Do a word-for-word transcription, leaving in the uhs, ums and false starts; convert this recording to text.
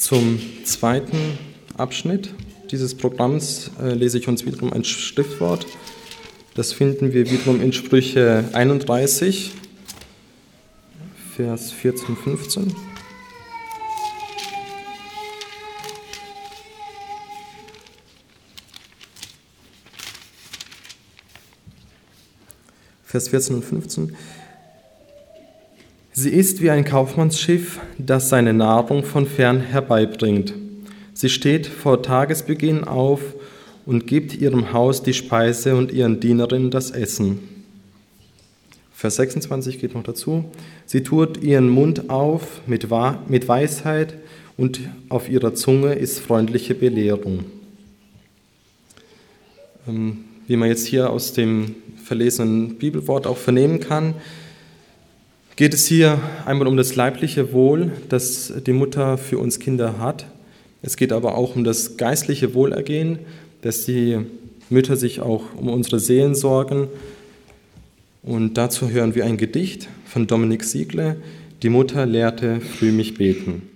Zum zweiten Abschnitt dieses Programms äh, lese ich uns wiederum ein Schriftwort. Das finden wir wiederum in Sprüche einunddreißig, Vers vierzehn und fünfzehn. Vers vierzehn und fünfzehn. Sie ist wie ein Kaufmannsschiff, das seine Nahrung von fern herbeibringt. Sie steht vor Tagesbeginn auf und gibt ihrem Haus die Speise und ihren Dienerinnen das Essen. Vers sechsundzwanzig geht noch dazu. Sie tut ihren Mund auf mit Weisheit und auf ihrer Zunge ist freundliche Belehrung. Wie man jetzt hier aus dem verlesenen Bibelwort auch vernehmen kann, geht es hier einmal um das leibliche Wohl, das die Mutter für uns Kinder hat. Es geht aber auch um das geistliche Wohlergehen, dass die Mütter sich auch um unsere Seelen sorgen. Und dazu hören wir ein Gedicht von Dominik Siegle, Die Mutter lehrte früh mich beten.